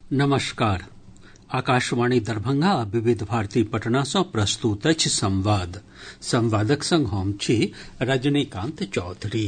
नमस्कार। आकाशवाणी दरभंगा आ विविध भारती पटना सँ प्रस्तुत अछि संवाद। संवादक संग हम छी रजनीकांत चौधरी।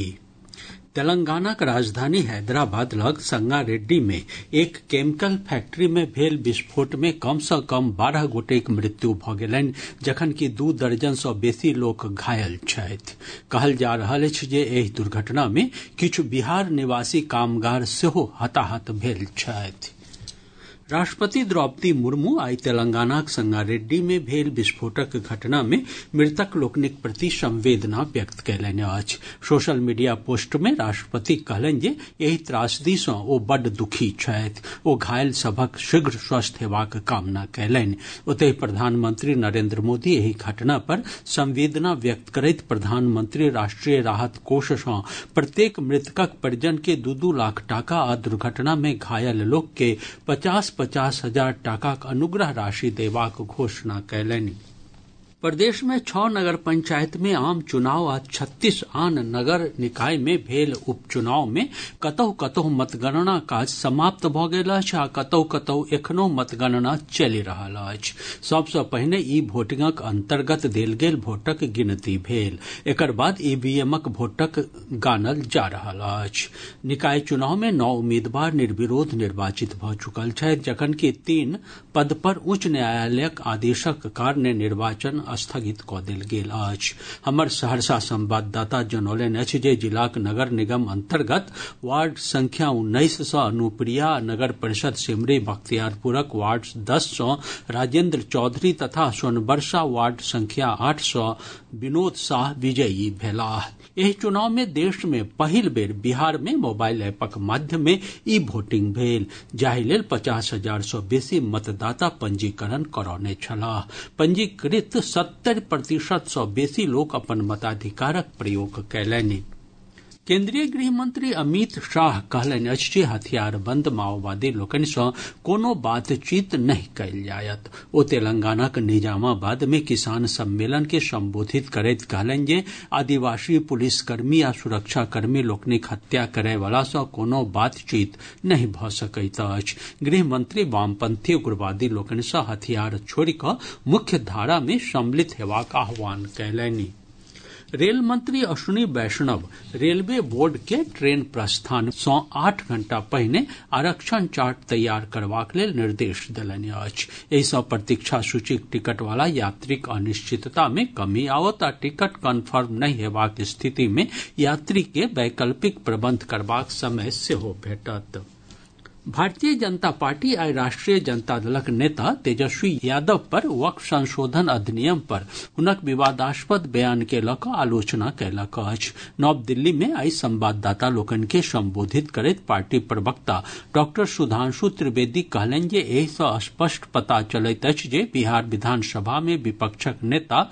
तेलंगानाक राजधानी हैदराबाद लग संगारेड्डी मे एक केमिकल फैक्ट्री मे भेल विस्फोट मे कम सँ कम 12 गोटेक मृत्यु भऽ गेलनि, जखनकि 2 दर्जन सँ बेसी लोक घायल छथि। कहल जा रहल अछि जे एहि दुर्घटना मे किछु बिहार निवासी कामगार सेहो हताहत भेल छथि। राष्ट्रपति द्रौपदी मुर्मू आइ तेलंगानाक संगारेड्डी मे भेल विस्फोटक घटना मे मृतक लोकनिक प्रति संवेदना व्यक्त कयलनि अछि। सोशल मीडिया पोस्ट मे राष्ट्रपति कहलनि जे एहि त्रासदी सँ ओ बड्ड दुखी छथि। ओ घायल सभक शीघ्र स्वस्थ हेबाक कामना कयलनि। ओतहि प्रधानमंत्री नरेन्द्र मोदी एहि घटना पर संवेदना व्यक्त करैत प्रधानमंत्री राष्ट्रीय राहत कोष सँ प्रत्येक मृतकक परिजन के 2-2 लाख टाका आ दुर्घटना मे घायल लोक के 50,000 टाकाक अनुग्रह राशि देबाक घोषणा कयलनि। प्रदेश मे 6 नगर पंचायत मे आम चुनाव आ 36 आन नगर निकाय मे भेल उपचुनाव मे कतहु कतहु मतगणना काज समाप्त भऽ गेल अछि आ कतहु कतहु एखनो मतगणना चलि रहल अछि। सभ सँ पहिने ई भोटिंगक अंतर्गत देल गेल भोटक गिनती भेल। एकर बाद ईवीएमक भोटक गानल जा रहल अछि। निकाय चुनाव मे 9 उम्मीदवार निर्विरोध निर्वाचित भऽ चुकल छथि, जखनकि 3 पद पर उच्च न्यायालयक आदेशक कारणे निर्वाचन स्थगित कऽ देल गेल अछि। हमर सहरसा संवाददाता जनौलनि अछि जे जिलाक नगर निगम अंतर्गत वार्ड संख्या 19 सँ अनुप्रिया, नगर परिषद सिमरी बख्तियारपुरक वार्ड 10 सँ राजेंद्र चौधरी तथा सोनबरसा वार्ड संख्या 8 सँ विनोद शाह विजयी भेलाह। एहि चुनाव मे देश मे पहिल बेर बिहार मे मोबाइल ऐपक माध्यम मे ई भोटिंग भेल, जाहि लेल 50,000 सँ बेसी मतदाता पंजीकरण करौने छलाह। पंजीकृत 70% सँ बेसी लोक अपन मताधिकारक प्रयोग कयलनि। केंद्रीय गृह मंत्री अमित शाह कहलनि अछि जे हथियारबंद माओवादी लोकनि सँ कोनो बातचीत नहि कयल जायत। ओ तेलंगानाक निजामाबाद मे किसान सम्मेलन के संबोधित करैत कहलनि जे आदिवासी पुलिसकर्मी आ सुरक्षाकर्मी लोकनिक हत्या करय वला सँ कोनो बातचीत नहि भऽ सकैत अछि। गृह मंत्री वामपंथी उग्रवादी लोकनि सँ हथियार छोड़ि कऽ मुख्य धारा मे सम्मिलित हेबाक आह्वान कयलनि। रेल मंत्री अश्विनी वैष्णव रेलवे बोर्ड के ट्रेन प्रस्थान सँ 8 घंटा पहिने आरक्षण चार्ट तैयार करबाक लेल निर्देश देलनि अछि। एहि सँ प्रतीक्षा सूचीक टिकट वाला यात्रीक अनिश्चितता मे कमी आओत आ टिकट कन्फर्म नहि हेबाक स्थिति मे यात्री के वैकल्पिक प्रबंध करबाक समय सेहो भेटत। भारतीय जनता पार्टी आइ राष्ट्रीय जनता दलक नेता तेजस्वी यादव पर वक्फ संशोधन अधिनियम पर हुनक विवादास्पद बयान के लऽ कऽ आलोचना कयलक अछि। नव दिल्ली मे आइ संवाददाता लोकनि के संबोधित करैत पार्टी प्रवक्ता डॉक्टर सुधांशु त्रिवेदी कहलनि जे एहि सँ स्पष्ट पता चलैत अछि जे बिहार विधानसभा मे विपक्षक नेता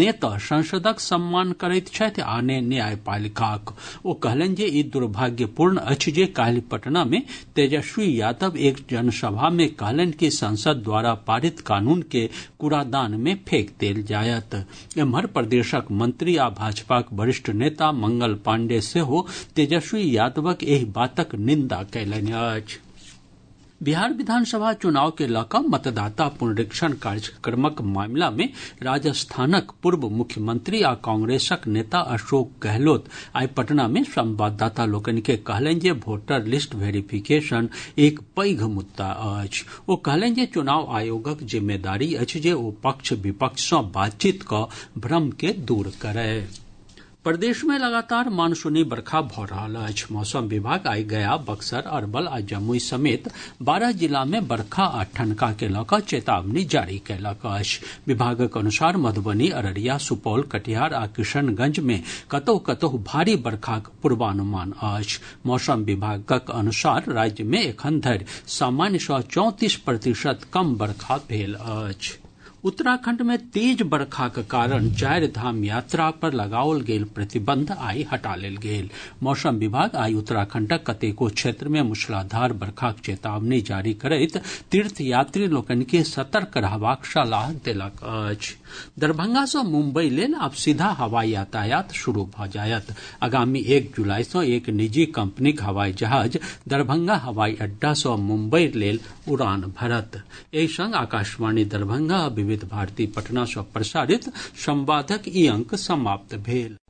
संसदक सम्मान करैत छथि आ ने न्यायपालिकाक। ओ कहलनि जे ई दुर्भाग्यपूर्ण अछि जे काल्हि पटना मे तेजस्वी यादव एक जनसभा में कहलनि कि संसद द्वारा पारित कानून के कूड़ादान में फेंक देल जायत। एम्हर प्रदेशक मंत्री आ भाजपाक वरिष्ठ नेता मंगल पांडे सेहो तेजस्वी यादवक एहि बातक निंदा कयलनि अछि। बिहार विधानसभा चुनाव के लऽ कऽ मतदाता पुनरीक्षण कार्यक्रमक मामिला मे राजस्थानक पूर्व मुख्यमंत्री आ कांग्रेसक नेता अशोक गहलोत आइ पटना मे संवाददाता लोकनि के कहलनि जे वोटर लिस्ट वेरिफिकेशन एक पैघ मुद्दा अछि। ओ कहलनि जे चुनाव आयोगक जिम्मेदारी अछि जे ओ पक्ष विपक्ष सँ बातचीत कऽ भ्रम के दूर करय। प्रदेश में लगातार मानसूनी बरखा भऽ रहल अछि। मौसम विभाग आइ गया, बक्सर, अरवल आ जमुई समेत 12 जिला में बरखा आ ठनका के लऽ कऽ चेतावनी जारी कयलक अछि। विभागक अनुसार मधुबनी, अररिया, सुपौल, कटिहार आ किशनगंज में कतहु कतहु भारी बरखाक पूर्वानुमान अछि। मौसम विभागक अनुसार राज्य में एखन धरि सामान्य सँ 34% कम बरखा भेल अछि। उत्तराखंड में तेज बरखाक कारण चारि धाम यात्रा पर लगाओल गेल प्रतिबंध आइ हटा लेल गेल। मौसम विभाग आइ उत्तराखंडक कतेको क्षेत्र में मूसलाधार बरखाक चेतावनी जारी करैत तीर्थ यात्री लोकनि के सतर्क रहबाक सलाह देलक अछि। दरभंगा सँ मुंबई लेल आब सीधा हवाई यातायात शुरू भऽ जायत। आगामी 1 जुलाई सँ एक निजी कंपनीक हवाई जहाज दरभंगा हवाई अड्डा सँ मुंबई लेल उड़ान भरत। एहि संग आकाशवाणी दरभंगा विविध भारती पटना सँ प्रसारित संवादक ई अंक समाप्त भेल।